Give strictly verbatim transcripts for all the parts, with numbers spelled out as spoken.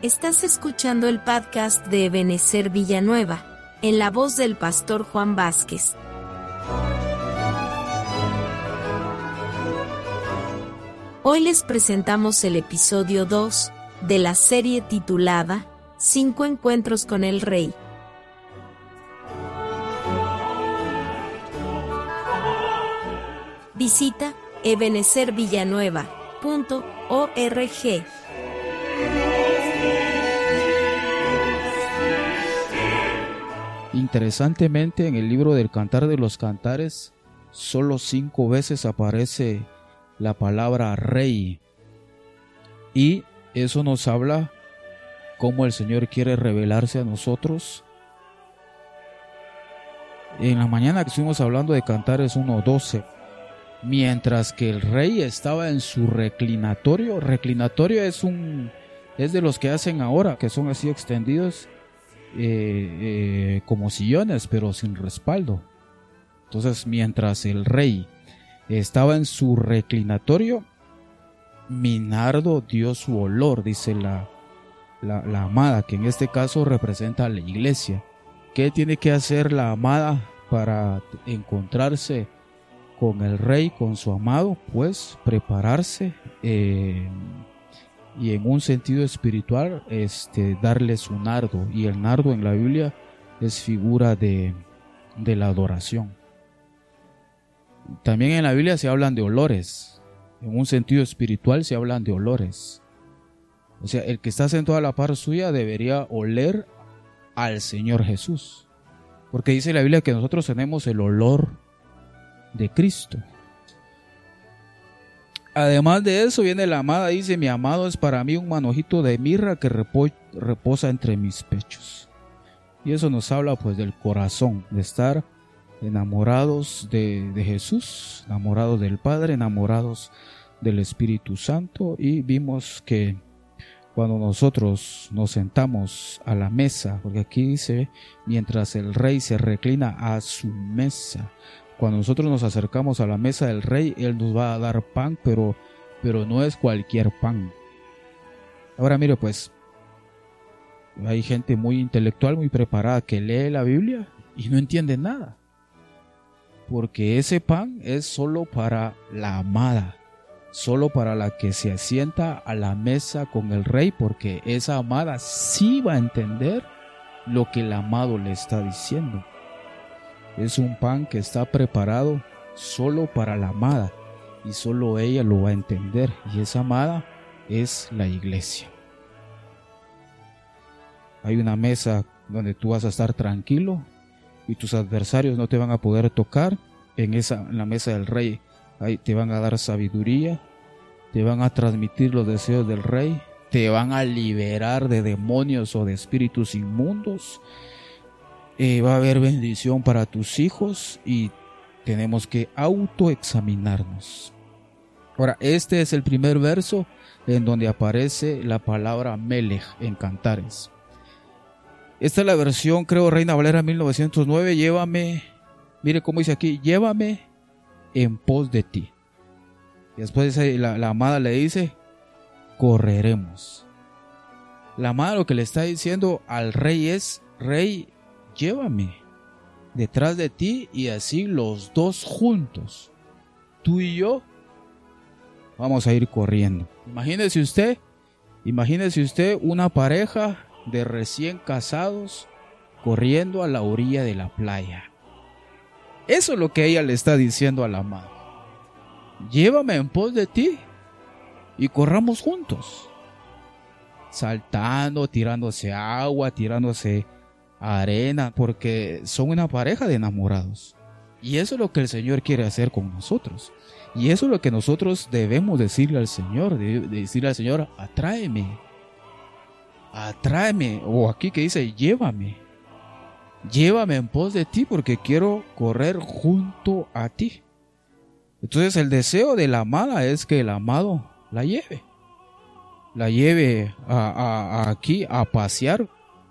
Estás escuchando el podcast de Ebenezer Villanueva, en la voz del pastor Juan Vázquez. Hoy les presentamos el episodio dos de la serie titulada Cinco Encuentros con el Rey. Visita ebenezer villanueva punto org. Interesantemente, en el libro del Cantar de los Cantares, solo cinco veces aparece la palabra rey. Y eso nos habla cómo el Señor quiere revelarse a nosotros. En la mañana que estuvimos hablando de Cantares uno doce, mientras que el rey estaba en su reclinatorio. Reclinatorio es un es de los que hacen ahora, que son así extendidos, eh, eh, como sillones, pero sin respaldo. Entonces, mientras el rey estaba en su reclinatorio, mi nardo dio su olor, dice la, la, la amada, que en este caso representa a la iglesia. ¿Qué tiene que hacer la amada para encontrarse con el rey, con su amado? Pues prepararse eh, y en un sentido espiritual este, darle su nardo. Y el nardo en la Biblia es figura de, de la adoración. También en la Biblia se hablan de olores. En un sentido espiritual se hablan de olores. O sea, el que está sentado a la par suya debería oler al Señor Jesús. Porque dice la Biblia que nosotros tenemos el olor de Cristo. Además de eso viene la amada, dice: mi amado es para mí un manojito de mirra que repo- reposa entre mis pechos. Y eso nos habla pues del corazón, de estar enamorados de, de Jesús, enamorados del Padre, enamorados del Espíritu Santo. Y vimos que cuando nosotros nos sentamos a la mesa, porque aquí dice mientras el rey se reclina a su mesa, cuando nosotros nos acercamos a la mesa del rey, él nos va a dar pan, pero, pero no es cualquier pan. Ahora mire pues, hay gente muy intelectual, muy preparada, que lee la Biblia y no entiende nada, porque ese pan es solo para la amada, solo para la que se asienta a la mesa con el rey, porque esa amada sí va a entender lo que el amado le está diciendo. Es un pan que está preparado solo para la amada y solo ella lo va a entender, y esa amada es la iglesia. Hay una mesa donde tú vas a estar tranquilo y tus adversarios no te van a poder tocar. En esa en la mesa del rey ahí te van a dar sabiduría, te van a transmitir los deseos del rey, te van a liberar de demonios o de espíritus inmundos. Eh, va a haber bendición para tus hijos y tenemos que autoexaminarnos. Ahora, este es el primer verso en donde aparece la palabra Melech en Cantares. Esta es la versión, creo, Reina Valera mil novecientos nueve. Llévame, mire cómo dice aquí: llévame en pos de ti. Y después la, la amada le dice: correremos. La amada lo que le está diciendo al rey es: rey, llévame detrás de ti, y así los dos juntos, tú y yo, vamos a ir corriendo. Imagínese usted, imagínese usted una pareja de recién casados corriendo a la orilla de la playa. Eso es lo que ella le está diciendo a la amada: llévame en pos de ti y corramos juntos, saltando, tirándose agua, tirándose arena, porque son una pareja de enamorados. Y eso es lo que el Señor quiere hacer con nosotros. Y eso es lo que nosotros debemos decirle al Señor, de, de decirle al Señor: atráeme, atráeme. O aquí que dice: llévame, llévame en pos de ti, porque quiero correr junto a ti. Entonces el deseo de la amada es que el amado la lleve, la lleve a, a, a aquí a pasear.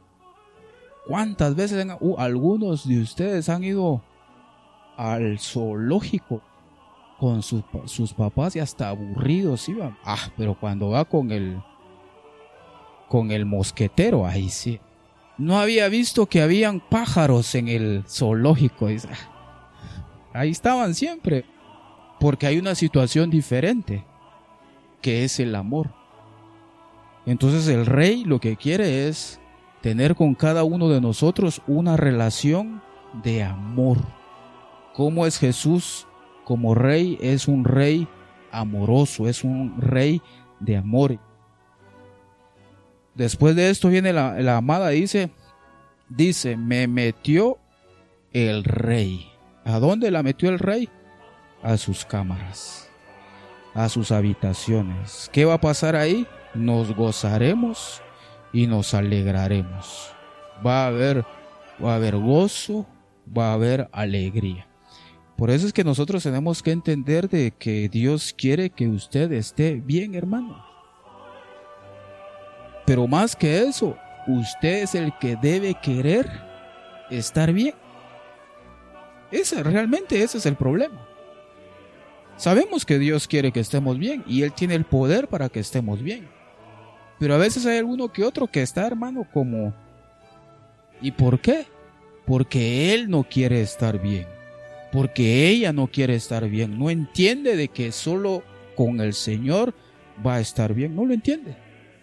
¿Cuántas veces han, uh, algunos de ustedes han ido al zoológico con sus, sus papás y hasta aburridos iban? Ah, pero cuando va con el con el mosquetero, ahí sí. No había visto que habían pájaros en el zoológico. Ahí estaban siempre, porque hay una situación diferente, que es el amor. Entonces el rey lo que quiere es tener con cada uno de nosotros una relación de amor. ¿Cómo es Jesús como rey? Es un rey amoroso, es un rey de amor. Después de esto viene la, la amada, dice, dice, me metió el rey. ¿A dónde la metió el rey? A sus cámaras, a sus habitaciones. ¿Qué va a pasar ahí? Nos gozaremos y nos alegraremos. Va a haber, va a haber gozo, va a haber alegría. Por eso es que nosotros tenemos que entender de que Dios quiere que usted esté bien, hermano. Pero más que eso, usted es el que debe querer estar bien. Ese, realmente ese es el problema. Sabemos que Dios quiere que estemos bien y Él tiene el poder para que estemos bien. Pero a veces hay alguno que otro que está, hermano, como... ¿Y por qué? Porque él no quiere estar bien. Porque ella no quiere estar bien. No entiende de que solo con el Señor va a estar bien. No lo entiende.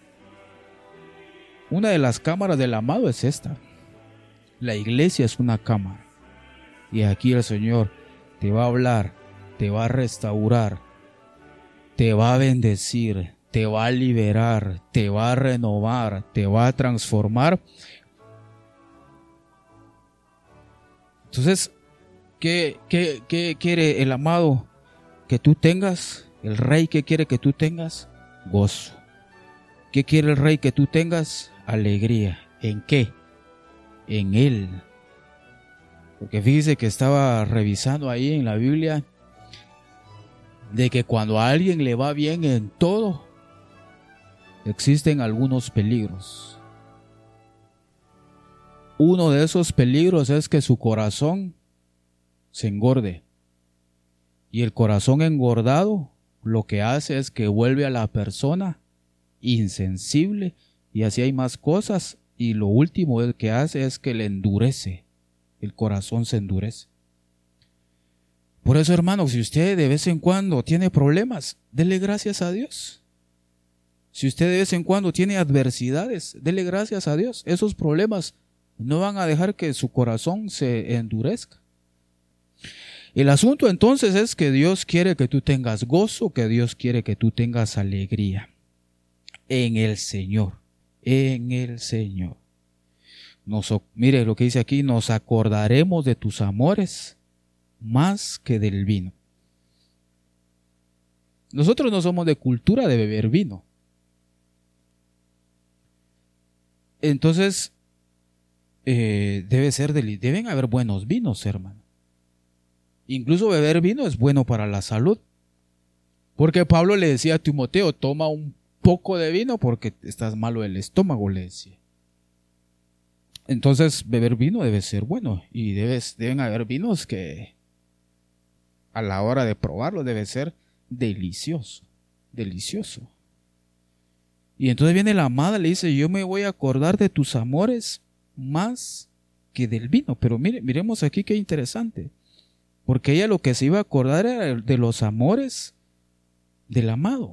Una de las cámaras del amado es esta. La iglesia es una cámara. Y aquí el Señor te va a hablar, te va a restaurar, te va a bendecir, te va a liberar, te va a renovar, te va a transformar. Entonces, ¿qué, qué, qué quiere el amado que tú tengas? El rey, ¿qué quiere que tú tengas? Gozo. ¿Qué quiere el rey que tú tengas? Alegría. ¿En qué? En Él. Porque fíjese que estaba revisando ahí en la Biblia de que cuando a alguien le va bien en todo, existen algunos peligros. Uno de esos peligros es que su corazón se engorde. Y el corazón engordado lo que hace es que vuelve a la persona insensible, y así hay más cosas, y lo último que hace es que le endurece. El corazón se endurece. Por eso, hermano, si usted de vez en cuando tiene problemas, dele gracias a Dios. Si usted de vez en cuando tiene adversidades, dele gracias a Dios. Esos problemas no van a dejar que su corazón se endurezca. El asunto entonces es que Dios quiere que tú tengas gozo, que Dios quiere que tú tengas alegría en el Señor, en el Señor. Nos, mire lo que dice aquí, nos acordaremos de tus amores más que del vino. Nosotros no somos de cultura de beber vino. Entonces, eh, debe ser del, deben haber buenos vinos, hermano. Incluso beber vino es bueno para la salud. Porque Pablo le decía a Timoteo, toma un poco de vino porque estás malo del estómago, le decía. Entonces, beber vino debe ser bueno. Y debes, deben haber vinos que a la hora de probarlo debe ser delicioso. Delicioso. Y entonces viene la amada, le dice, yo me voy a acordar de tus amores más que del vino. Pero mire, miremos aquí qué interesante. Porque ella lo que se iba a acordar era de los amores del amado.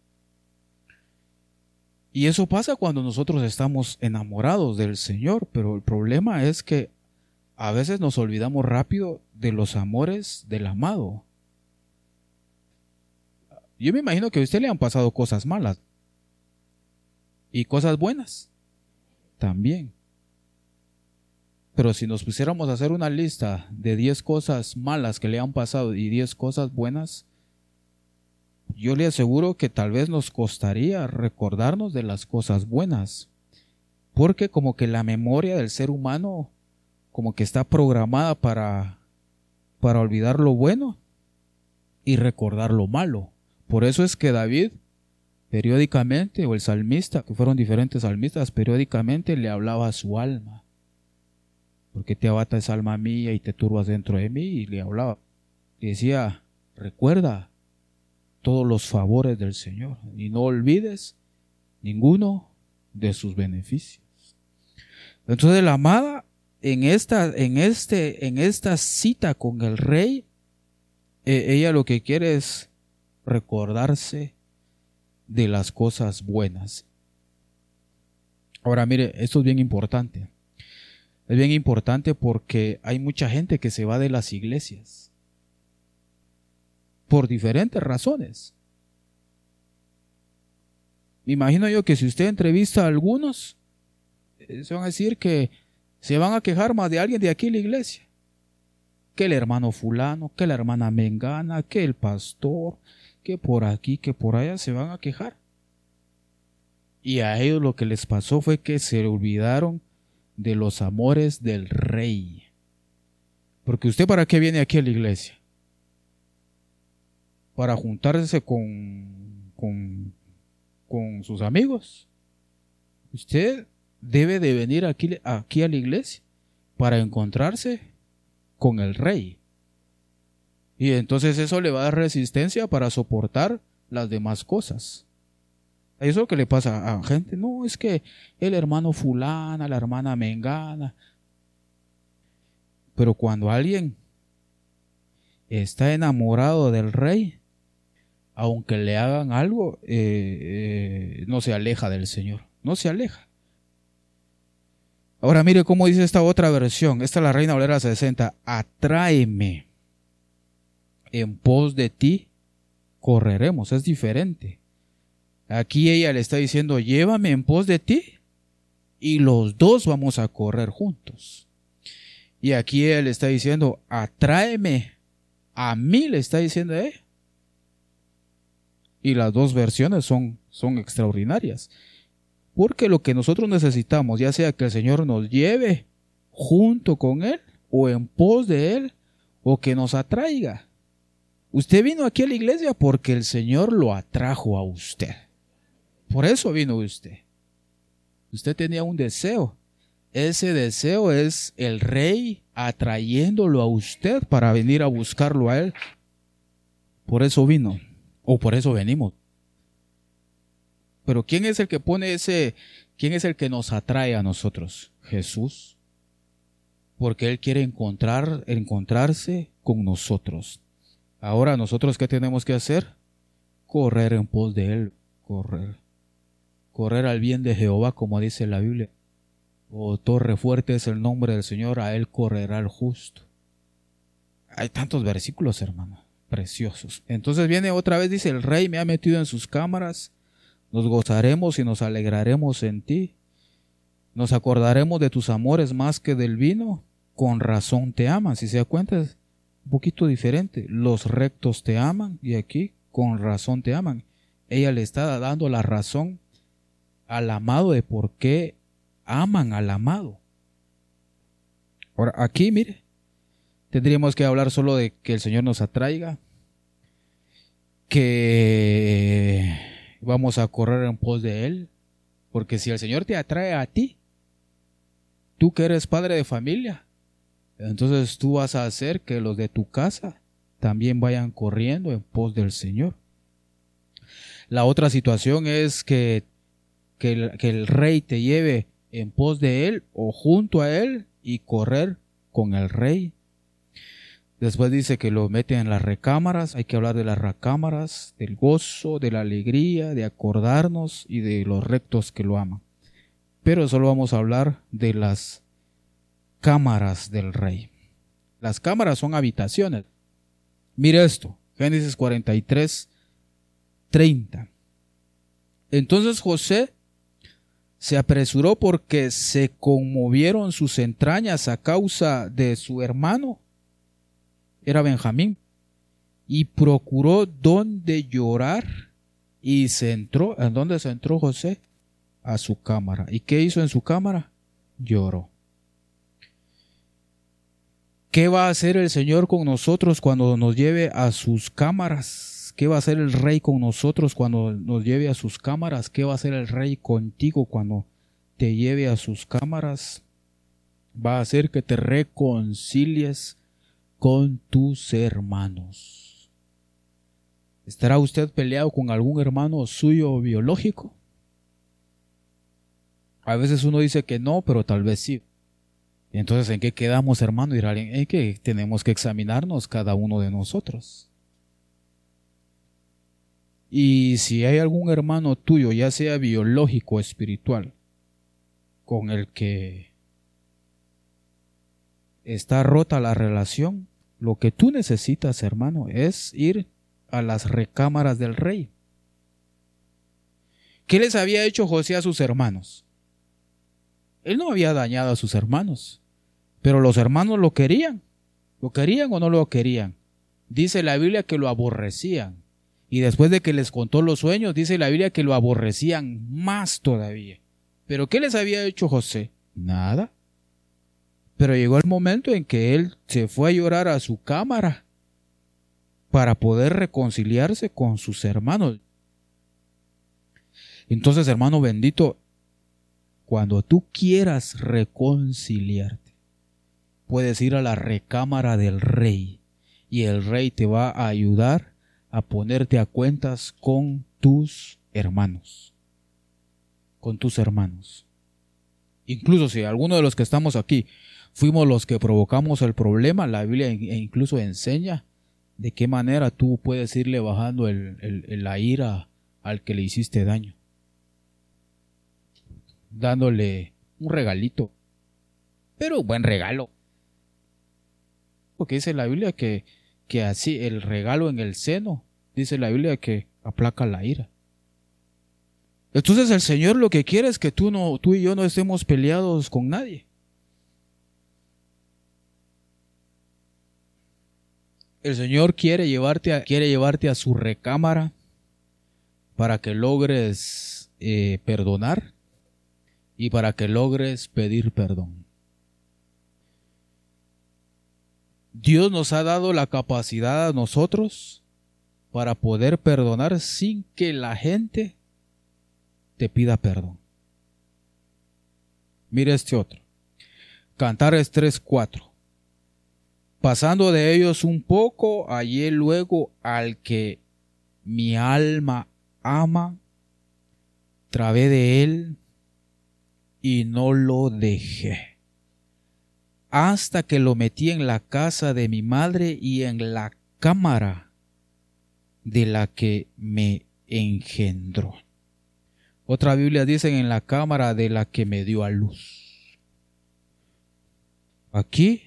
Y eso pasa cuando nosotros estamos enamorados del Señor, pero el problema es que a veces nos olvidamos rápido de los amores del amado. Yo me imagino que a usted le han pasado cosas malas y cosas buenas también. Pero si nos pusiéramos a hacer una lista de diez cosas malas que le han pasado y diez cosas buenas, yo le aseguro que tal vez nos costaría recordarnos de las cosas buenas, porque como que la memoria del ser humano como que está programada para, para olvidar lo bueno y recordar lo malo. Por eso es que David periódicamente, o el salmista, que fueron diferentes salmistas, periódicamente le hablaba a su alma. Porque te abata esa alma mía y te turbas dentro de mí, y le hablaba. Y decía, recuerda todos los favores del Señor y no olvides ninguno de sus beneficios. Entonces la amada en esta, en este, en esta cita con el rey, eh, ella lo que quiere es recordarse de las cosas buenas. Ahora mire, esto es bien importante. Es bien importante porque hay mucha gente que se va de las iglesias por diferentes razones. Me imagino yo que si usted entrevista a algunos, se van a decir que se van a quejar más de alguien de aquí en la iglesia. Que el hermano fulano, que la hermana mengana, que el pastor, que por aquí, que por allá se van a quejar. Y a ellos lo que les pasó fue que se olvidaron de los amores del rey. Porque usted, ¿para qué viene aquí a la iglesia? Para juntarse con, con, con sus amigos. Usted debe de venir aquí, aquí a la iglesia para encontrarse con el rey. Y entonces eso le va a dar resistencia para soportar las demás cosas. Eso es lo que le pasa a gente. No, es que el hermano fulana, la hermana mengana. Pero cuando alguien está enamorado del rey, aunque le hagan algo, eh, eh, no se aleja del Señor. No se aleja. Ahora mire cómo dice esta otra versión. Esta es la Reina Valera sesenta. Atráeme. En pos de ti correremos. Es diferente. Aquí ella le está diciendo, llévame en pos de ti y los dos vamos a correr juntos. Y aquí ella le está diciendo, atráeme. A mí le está diciendo ella. Y las dos versiones son, son extraordinarias. Porque lo que nosotros necesitamos, ya sea que el Señor nos lleve junto con Él, o en pos de Él, o que nos atraiga. Usted vino aquí a la iglesia porque el Señor lo atrajo a usted. Por eso vino usted. Usted tenía un deseo. Ese deseo es el Rey atrayéndolo a usted para venir a buscarlo a Él. Por eso vino, o por eso venimos. Pero ¿quién es el que pone ese, quién es el que nos atrae a nosotros? Jesús. Porque Él quiere encontrar, encontrarse con nosotros. Ahora, ¿nosotros qué tenemos que hacer? Correr en pos de Él. Correr. Correr al bien de Jehová, como dice la Biblia. Oh, torre fuerte es el nombre del Señor, a Él correrá el justo. Hay tantos versículos, hermano, preciosos. Entonces viene otra vez, dice, el Rey me ha metido en sus cámaras. Nos gozaremos y nos alegraremos en ti. Nos acordaremos de tus amores más que del vino. Con razón te aman. Si se da cuenta, es un poquito diferente. Los rectos te aman y aquí con razón te aman. Ella le está dando la razón al amado de por qué aman al amado. Ahora aquí, mire, tendríamos que hablar solo de que el Señor nos atraiga, que vamos a correr en pos de Él, porque si el Señor te atrae a ti, tú que eres padre de familia, entonces tú vas a hacer que los de tu casa también vayan corriendo en pos del Señor. La otra situación es que, que, el, que el Rey te lleve en pos de Él o junto a Él y correr con el Rey. Después dice que lo mete en las recámaras. Hay que hablar de las recámaras, del gozo, de la alegría, de acordarnos y de los rectos que lo aman. Pero solo vamos a hablar de las cámaras del Rey. Las cámaras son habitaciones. Mire esto, Génesis cuarenta y tres, treinta. Entonces José se apresuró porque se conmovieron sus entrañas a causa de su hermano, era Benjamín, y procuró dónde llorar y se entró. ¿En dónde se entró José? A su cámara. ¿Y qué hizo en su cámara? Lloró. ¿Qué va a hacer el Señor con nosotros cuando nos lleve a sus cámaras? ¿Qué va a hacer el Rey con nosotros cuando nos lleve a sus cámaras? ¿Qué va a hacer el Rey contigo cuando te lleve a sus cámaras? Va a hacer que te reconcilies con tus hermanos. ¿Estará usted peleado con algún hermano suyo biológico? A veces uno dice que no, pero tal vez sí. Entonces, ¿en qué quedamos, hermano? Dirá alguien, en que tenemos que examinarnos cada uno de nosotros. Y si hay algún hermano tuyo, ya sea biológico o espiritual, con el que está rota la relación, lo que tú necesitas, hermano, es ir a las recámaras del rey. ¿Qué les había hecho José a sus hermanos? Él no había dañado a sus hermanos, pero los hermanos lo querían. ¿Lo querían o no lo querían? Dice la Biblia que lo aborrecían. Y después de que les contó los sueños, dice la Biblia que lo aborrecían más todavía. ¿Pero qué les había hecho José? Nada. Pero llegó el momento en que él se fue a llorar a su cámara para poder reconciliarse con sus hermanos. Entonces, hermano bendito, cuando tú quieras reconciliarte, puedes ir a la recámara del rey y el rey te va a ayudar a ponerte a cuentas con tus hermanos. Con tus hermanos. Incluso si alguno de los que estamos aquí fuimos los que provocamos el problema, la Biblia incluso enseña de qué manera tú puedes irle bajando el, el, la ira al que le hiciste daño. Dándole un regalito. Pero un buen regalo. Porque dice la Biblia que, que así el regalo en el seno, dice la Biblia que aplaca la ira. Entonces el Señor lo que quiere es que tú, no, tú y yo no estemos peleados con nadie. El Señor quiere llevarte a, quiere llevarte a su recámara para que logres eh, perdonar y para que logres pedir perdón. Dios nos ha dado la capacidad a nosotros para poder perdonar sin que la gente te pida perdón. Mira este otro. Cantares tres cuatro. Pasando de ellos un poco, hallé luego al que mi alma ama, trabé de él y no lo dejé, hasta que lo metí en la casa de mi madre y en la cámara de la que me engendró. Otra Biblia dice en la cámara de la que me dio a luz. Aquí,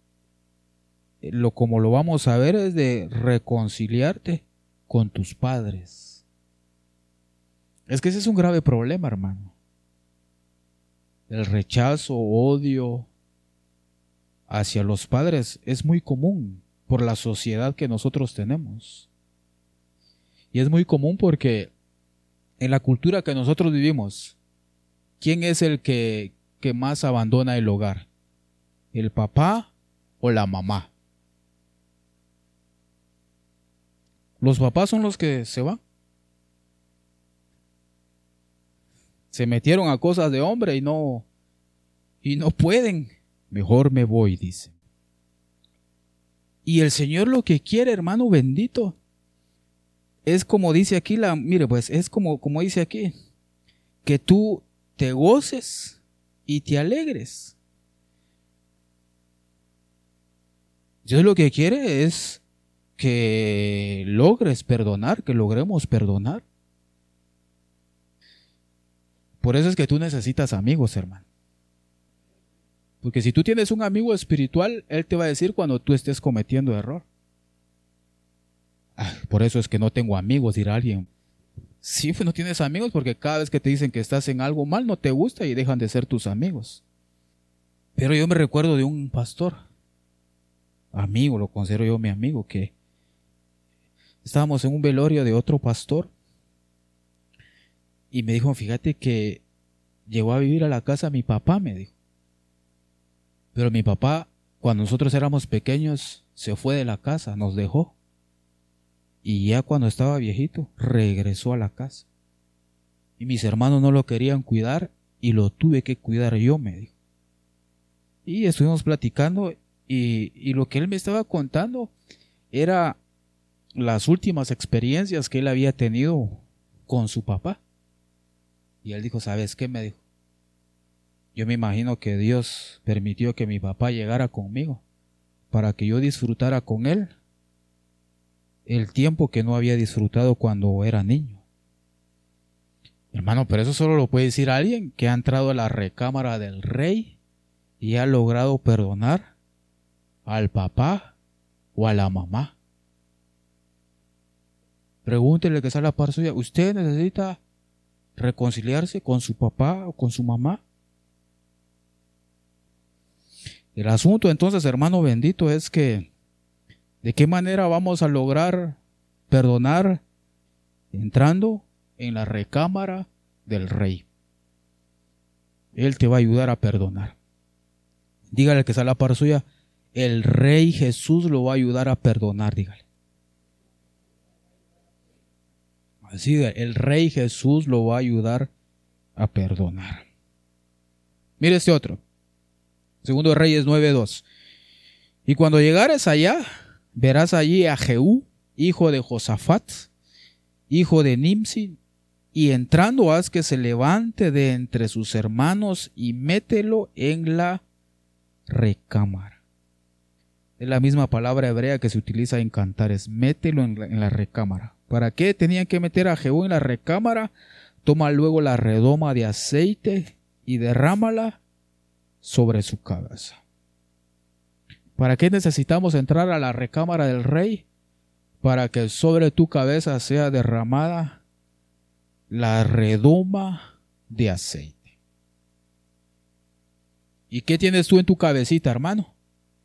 lo como lo vamos a ver, es de reconciliarte con tus padres. Es que ese es un grave problema, hermano. El rechazo, odio hacia los padres es muy común por la sociedad que nosotros tenemos. Y es muy común porque en la cultura que nosotros vivimos, ¿quién es el que, que más abandona el hogar? ¿El papá o la mamá? Los papás son los que se van. Se metieron a cosas de hombre y no, y no pueden. Mejor me voy, dice. Y el Señor lo que quiere, hermano bendito, es como dice aquí, la, mire pues, es como, como dice aquí, que tú te goces y te alegres. Dios lo que quiere es que logres perdonar, que logremos perdonar. Por eso es que tú necesitas amigos, hermano. Porque si tú tienes un amigo espiritual, él te va a decir cuando tú estés cometiendo error. Ah, por eso es que no tengo amigos, dirá alguien. Sí, pues no tienes amigos porque cada vez que te dicen que estás en algo mal no te gusta y dejan de ser tus amigos. Pero yo me recuerdo de un pastor, amigo, lo considero yo mi amigo, que estábamos en un velorio de otro pastor y me dijo, fíjate que llegó a vivir a la casa mi papá, me dijo. Pero mi papá, cuando nosotros éramos pequeños, se fue de la casa, nos dejó. Y ya cuando estaba viejito, regresó a la casa. Y mis hermanos no lo querían cuidar y lo tuve que cuidar yo, me dijo. Y estuvimos platicando y, y lo que él me estaba contando era las últimas experiencias que él había tenido con su papá. Y él dijo, ¿sabes qué? Me dijo, Yo me imagino que Dios permitió que mi papá llegara conmigo para que yo disfrutara con él el tiempo que no había disfrutado cuando era niño. Hermano, pero eso solo lo puede decir alguien que ha entrado a la recámara del rey y ha logrado perdonar al papá o a la mamá. Pregúntele que está a la par suya, ¿usted necesita reconciliarse con su papá o con su mamá? El asunto entonces, hermano bendito, es que ¿de qué manera vamos a lograr perdonar entrando en la recámara del rey? Él te va a ayudar a perdonar. Dígale que está a la par suya, el rey Jesús lo va a ayudar a perdonar, dígale. Así, el rey Jesús lo va a ayudar a perdonar. Mire este otro. Segundo de Reyes nueve dos. Y cuando llegares allá, verás allí a Jehú, hijo de Josafat, hijo de Nimsi, y entrando haz que se levante de entre sus hermanos y mételo en la recámara. Es la misma palabra hebrea que se utiliza en Cantares, mételo en la, en la recámara. ¿Para qué tenían que meter a Jehú en la recámara? Toma luego la redoma de aceite y derrámala sobre su cabeza. ¿Para qué necesitamos entrar a la recámara del rey? Para que sobre tu cabeza sea derramada la redoma de aceite. ¿Y qué tienes tú en tu cabecita, hermano?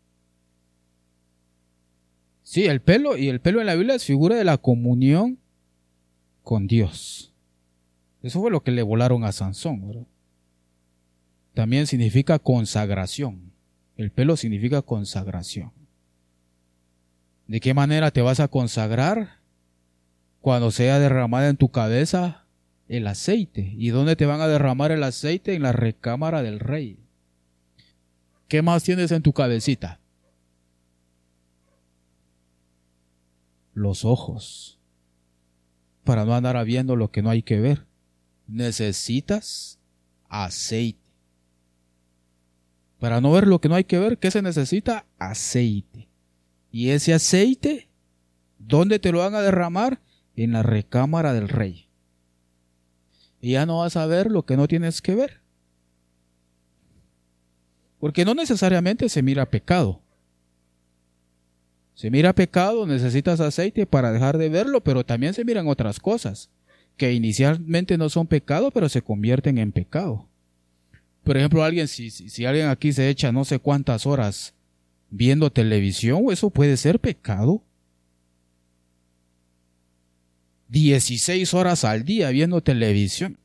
Sí, el pelo, y el pelo en la Biblia es figura de la comunión con Dios. Eso fue lo que le volaron a Sansón, ¿verdad? También significa consagración. El pelo significa consagración. ¿De qué manera te vas a consagrar? Cuando sea derramada en tu cabeza el aceite. ¿Y dónde te van a derramar el aceite? En la recámara del rey. ¿Qué más tienes en tu cabecita? Los ojos. Para no andar viendo lo que no hay que ver. Necesitas aceite. Para no ver lo que no hay que ver, ¿qué se necesita? Aceite. Y ese aceite, ¿dónde te lo van a derramar? En la recámara del rey. Y ya no vas a ver lo que no tienes que ver. Porque no necesariamente se mira pecado. Se mira pecado, necesitas aceite para dejar de verlo, pero también se miran otras cosas, que inicialmente no son pecado, pero se convierten en pecado. Por ejemplo, alguien, si, si, si alguien aquí se echa no sé cuántas horas viendo televisión, eso puede ser pecado. dieciséis horas al día viendo televisión.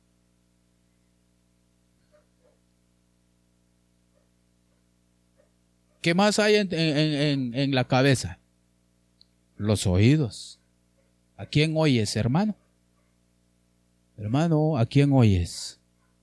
¿Qué más hay en, en, en, en la cabeza? Los oídos. ¿A quién oyes, hermano? Hermano, ¿a quién oyes?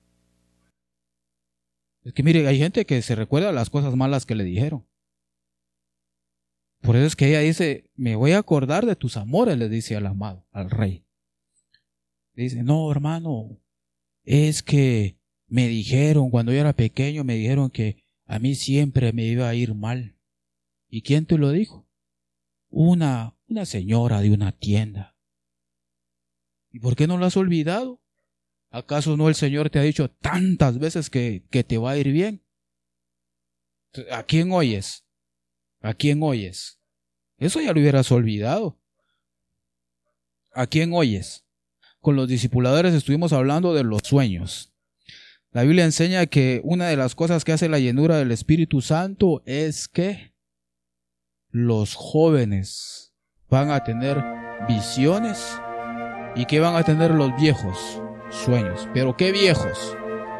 Es que mire, hay gente que se recuerda las cosas malas que le dijeron. Por eso es que ella dice, me voy a acordar de tus amores, le dice al amado, al rey. Dice, no, hermano, es que me dijeron, cuando yo era pequeño, me dijeron que a mí siempre me iba a ir mal. ¿Y quién te lo dijo? Una, una señora de una tienda. ¿Y por qué no lo has olvidado? ¿Acaso no el Señor te ha dicho tantas veces que, que te va a ir bien? ¿A quién oyes? ¿A quién oyes? Eso ya lo hubieras olvidado. ¿A quién oyes? Con los discipuladores estuvimos hablando de los sueños. La Biblia enseña que una de las cosas que hace la llenura del Espíritu Santo es que los jóvenes van a tener visiones y que van a tener los viejos sueños. ¿Pero qué viejos?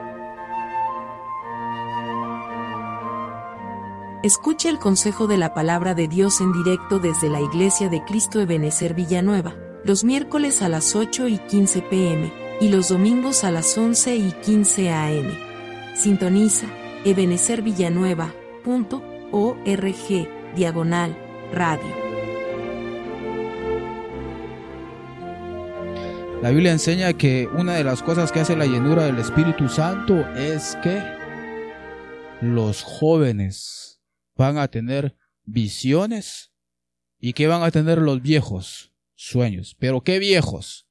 Escuche el consejo de la palabra de Dios en directo desde la Iglesia de Cristo Ebenezer Villanueva, los miércoles a las ocho y quince pm y los domingos a las once y quince am. Sintoniza ebenezer villanueva punto org diagonal radio. La Biblia enseña que una de las cosas que hace la llenura del Espíritu Santo es que los jóvenes van a tener visiones. ¿Y qué van a tener los viejos? Sueños. ¿Pero qué viejos?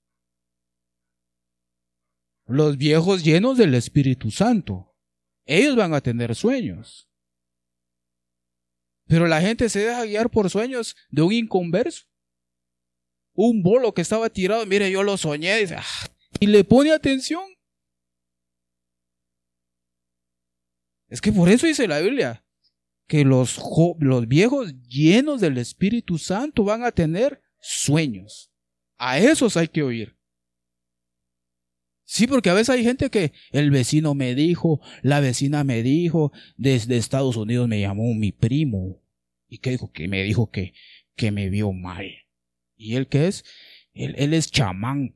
Los viejos llenos del Espíritu Santo. Ellos van a tener sueños. Pero la gente se deja guiar por sueños de un inconverso. Un bolo que estaba tirado, mire, yo lo soñé, dice, ah, y le pone atención. Es que por eso dice la Biblia, que los, los viejos llenos del Espíritu Santo van a tener sueños. A esos hay que oír. Sí, porque a veces hay gente que el vecino me dijo, la vecina me dijo, desde Estados Unidos me llamó mi primo. ¿Y qué dijo? Que me dijo que, que me vio mal. ¿Y él qué es? Él, él es chamán.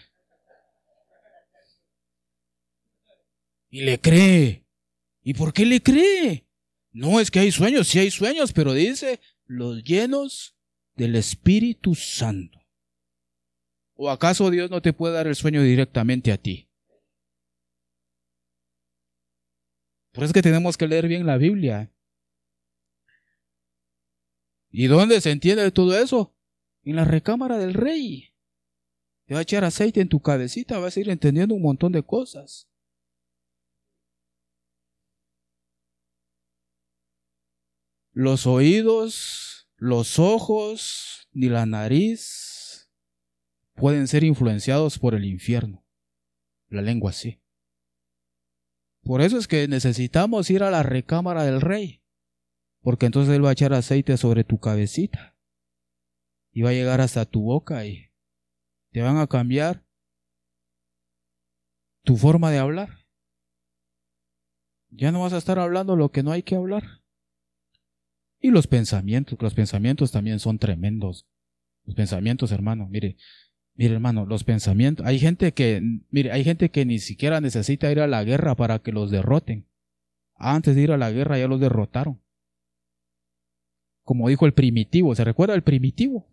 Y le cree. ¿Y por qué le cree? No, es que hay sueños, sí hay sueños, pero dice, los llenos del Espíritu Santo. ¿O acaso Dios no te puede dar el sueño directamente a ti? Por eso es que tenemos que leer bien la Biblia. ¿Y dónde se entiende todo eso? En la recámara del rey. Te va a echar aceite en tu cabecita, vas a ir entendiendo un montón de cosas. Los oídos, los ojos, ni la nariz pueden ser influenciados por el infierno. La lengua sí. Por eso es que necesitamos ir a la recámara del rey. Porque entonces él va a echar aceite sobre tu cabecita. Y va a llegar hasta tu boca y te van a cambiar tu forma de hablar. Ya no vas a estar hablando lo que no hay que hablar. Y los pensamientos, los pensamientos también son tremendos. Los pensamientos, hermano, mire, mire hermano, los pensamientos, hay gente que, mire, hay gente que ni siquiera necesita ir a la guerra para que los derroten. Antes de ir a la guerra ya los derrotaron. Como dijo el Primitivo, ¿se recuerda el Primitivo?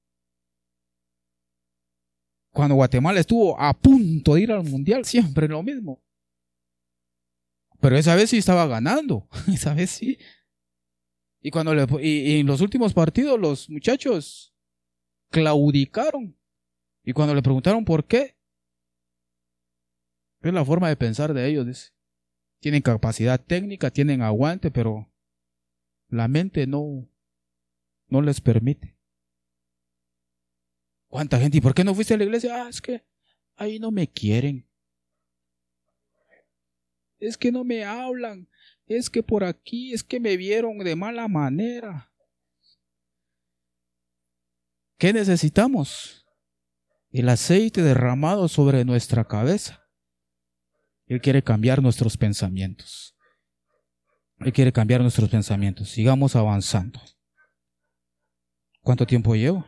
Cuando Guatemala estuvo a punto de ir al mundial, siempre lo mismo. Pero esa vez sí estaba ganando, esa vez sí. Y, cuando le, y, y en los últimos partidos los muchachos claudicaron. Y cuando le preguntaron por qué, es la forma de pensar de ellos, dice. Tienen capacidad técnica, tienen aguante, pero la mente no, no les permite. ¿Cuánta gente? ¿Y por qué no fuiste a la iglesia? Ah, es que ahí no me quieren. Es que no me hablan. Es que por aquí, es que me vieron de mala manera. ¿Qué necesitamos? El aceite derramado sobre nuestra cabeza. Él quiere cambiar nuestros pensamientos. Él quiere cambiar nuestros pensamientos. Sigamos avanzando. ¿Cuánto tiempo llevo?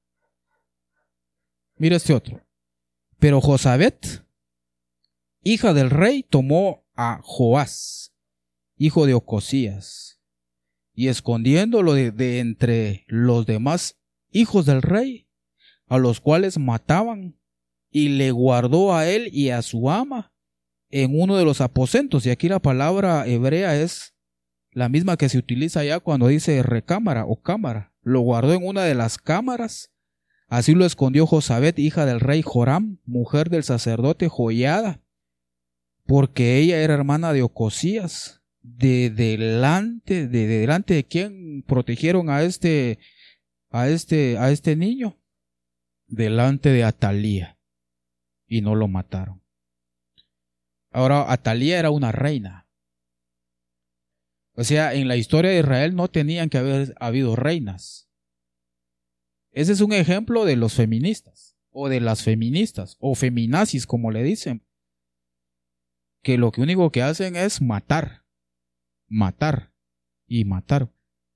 Mira este otro. Pero Josabet, hija del rey, tomó a Joás, hijo de Ocosías, y escondiéndolo de, de entre los demás hijos del rey, a los cuales mataban, y le guardó a él y a su ama en uno de los aposentos. Y aquí la palabra hebrea es la misma que se utiliza ya cuando dice recámara o cámara. Lo guardó en una de las cámaras. Así lo escondió Josabet, hija del rey Joram, mujer del sacerdote Joiada, porque ella era hermana de Ocosías. De delante, de, de delante de quién protegieron a este, a este, a este niño, delante de Atalía, y no lo mataron. Ahora, Atalía era una reina. O sea, en la historia de Israel no tenían que haber habido reinas. Ese es un ejemplo de los feministas, o de las feministas, o feminazis, como le dicen, que lo único que hacen es matar, matar y matar.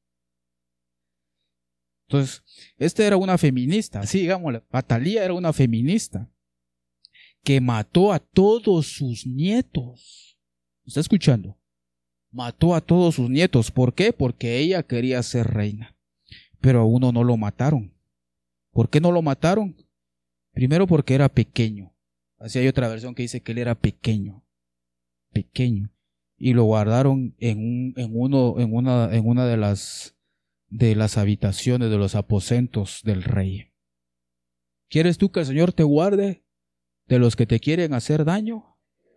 Entonces, esta era una feminista, así digámosle, Atalía era una feminista, que mató a todos sus nietos. ¿Está escuchando? Mató a todos sus nietos. ¿Por qué? Porque ella quería ser reina. Pero a uno no lo mataron. ¿Por qué no lo mataron? Primero porque era pequeño. Así hay otra versión que dice que él era pequeño. Pequeño. Y lo guardaron en un, en uno, en una, en una de las, de las habitaciones, de los aposentos del rey. ¿Quieres tú que el Señor te guarde de los que te quieren hacer daño?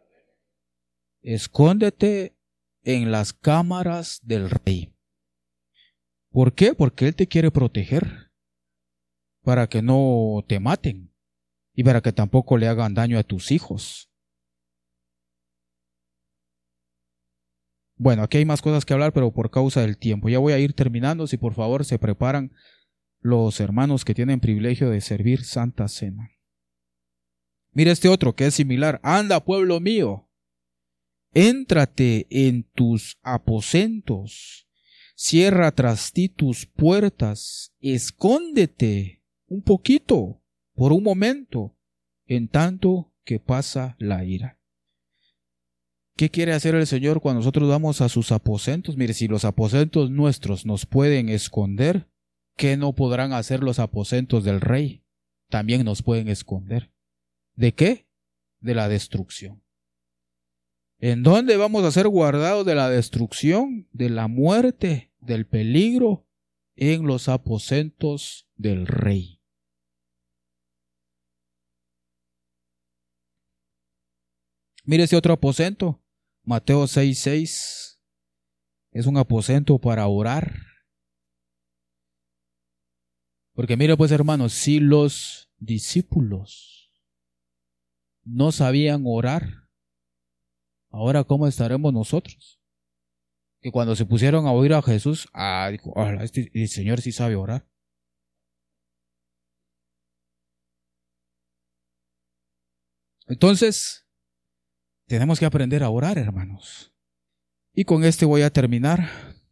Escóndete en las cámaras del rey. ¿Por qué? Porque Él te quiere proteger, para que no te maten y para que tampoco le hagan daño a tus hijos. Bueno, aquí hay más cosas que hablar, pero por causa del tiempo. Ya voy a ir terminando. Si por favor se preparan los hermanos que tienen privilegio de servir Santa Cena. Mira este otro que es similar. Anda, pueblo mío, éntrate en tus aposentos, cierra tras ti tus puertas, escóndete un poquito, por un momento, en tanto que pasa la ira. ¿Qué quiere hacer el Señor cuando nosotros vamos a sus aposentos? Mire, si los aposentos nuestros nos pueden esconder, ¿qué no podrán hacer los aposentos del Rey? También nos pueden esconder. ¿De qué? De la destrucción. ¿En dónde vamos a ser guardados de la destrucción, de la muerte, del peligro? En los aposentos del Rey. Mire ese otro aposento. Mateo seis seis, es un aposento para orar. Porque mire pues hermanos, si los discípulos no sabían orar, ahora ¿cómo estaremos nosotros? Que cuando se pusieron a oír a Jesús, ah, dijo, ah, este el Señor sí sabe orar. Entonces, tenemos que aprender a orar, hermanos. Y con este voy a terminar.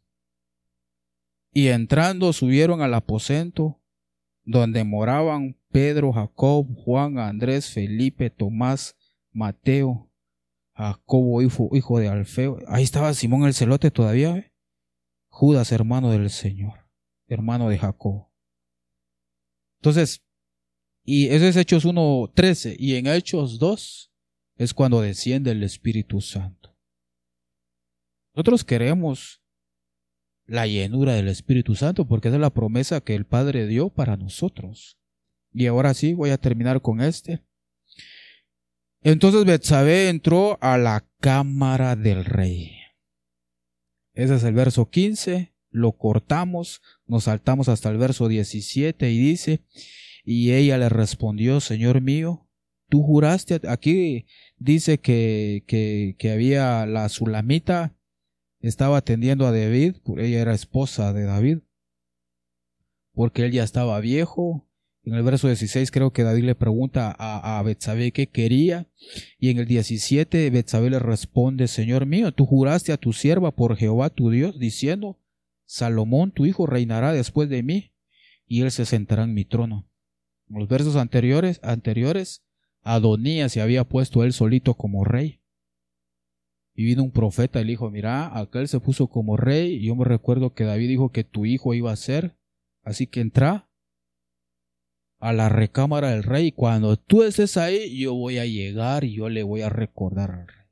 Y entrando subieron al aposento donde moraban Pedro, Jacob, Juan, Andrés, Felipe, Tomás, Mateo, Jacobo, hijo, hijo de Alfeo. Ahí estaba Simón el celote todavía, ¿eh? Judas, hermano del Señor, hermano de Jacob. Entonces, y eso es Hechos uno trece, y en Hechos dos es cuando desciende el Espíritu Santo. Nosotros queremos la llenura del Espíritu Santo porque esa es la promesa que el Padre dio para nosotros. Y ahora sí, voy a terminar con este. Entonces Betsabé entró a la cámara del rey. Ese es el verso quince, lo cortamos, nos saltamos hasta el verso diecisiete y dice, y ella le respondió, Señor mío, tú juraste, aquí dice que, que, que había la Sulamita, estaba atendiendo a David, ella era esposa de David, porque él ya estaba viejo. En el verso dieciséis creo que David le pregunta a, a Betsabé qué quería, y en el diecisiete Betsabé le responde, Señor mío, tú juraste a tu sierva por Jehová tu Dios, diciendo, Salomón tu hijo reinará después de mí, y él se sentará en mi trono. En los versos anteriores, anteriores, Adonías se había puesto él solito como rey. Y vino un profeta y le dijo, mira, aquel se puso como rey, y yo me recuerdo que David dijo que tu hijo iba a ser, así que entra a la recámara del rey, y cuando tú estés ahí, yo voy a llegar y yo le voy a recordar al rey.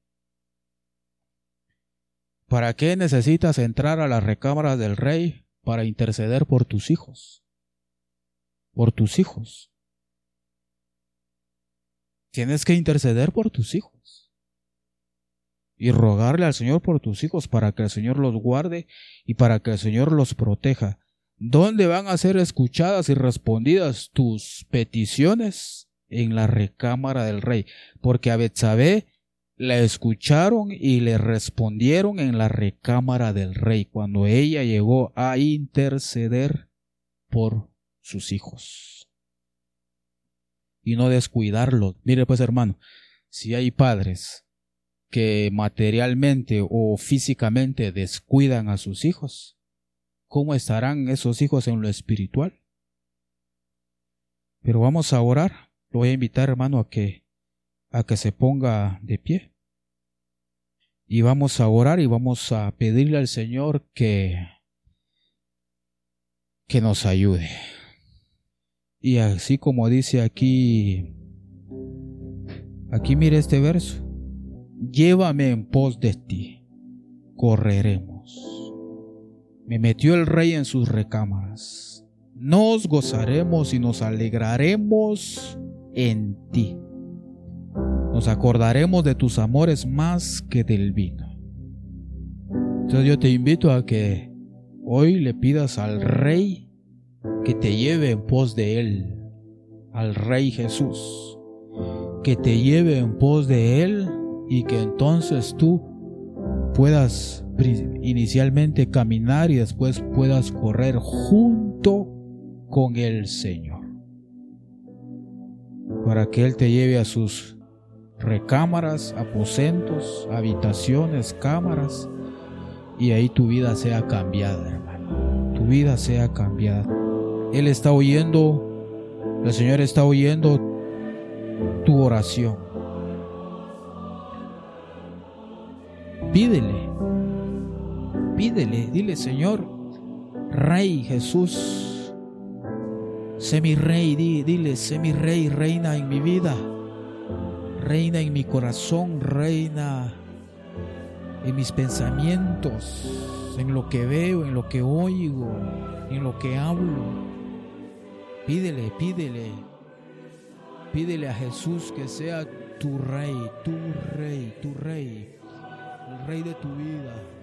¿Para qué necesitas entrar a la recámara del rey? Para interceder por tus hijos. Por tus hijos. Tienes que interceder por tus hijos. Y rogarle al Señor por tus hijos para que el Señor los guarde y para que el Señor los proteja. ¿Dónde van a ser escuchadas y respondidas tus peticiones? En la recámara del rey. Porque a Betsabé la escucharon y le respondieron en la recámara del rey, cuando ella llegó a interceder por sus hijos. Y no descuidarlos. Mire pues hermano, si hay padres que materialmente o físicamente descuidan a sus hijos, ¿cómo estarán esos hijos en lo espiritual? Pero vamos a orar. Lo voy a invitar, hermano, a que, a que se ponga de pie. Y vamos a orar y vamos a pedirle al Señor que, que nos ayude. Y así como dice aquí, aquí mire este verso: llévame en pos de ti, correremos. Me metió el rey en sus recámaras. Nos gozaremos y nos alegraremos en ti. Nos acordaremos de tus amores más que del vino. Entonces yo te invito a que hoy le pidas al Rey que te lleve en pos de Él, al Rey Jesús, que te lleve en pos de Él, y que entonces tú puedas inicialmente caminar y después puedas correr junto con el Señor, para que Él te lleve a sus recámaras, aposentos, habitaciones, cámaras, y ahí tu vida sea cambiada, hermano. Tu vida sea cambiada. Él está oyendo, el Señor está oyendo tu oración. Pídele, pídele, dile: Señor, Rey Jesús, sé mi Rey, di, dile, sé mi Rey, reina en mi vida, reina en mi corazón, reina en mis pensamientos, en lo que veo, en lo que oigo, en lo que hablo. Pídele, pídele, pídele a Jesús que sea tu Rey, tu Rey, tu Rey, el Rey de tu vida.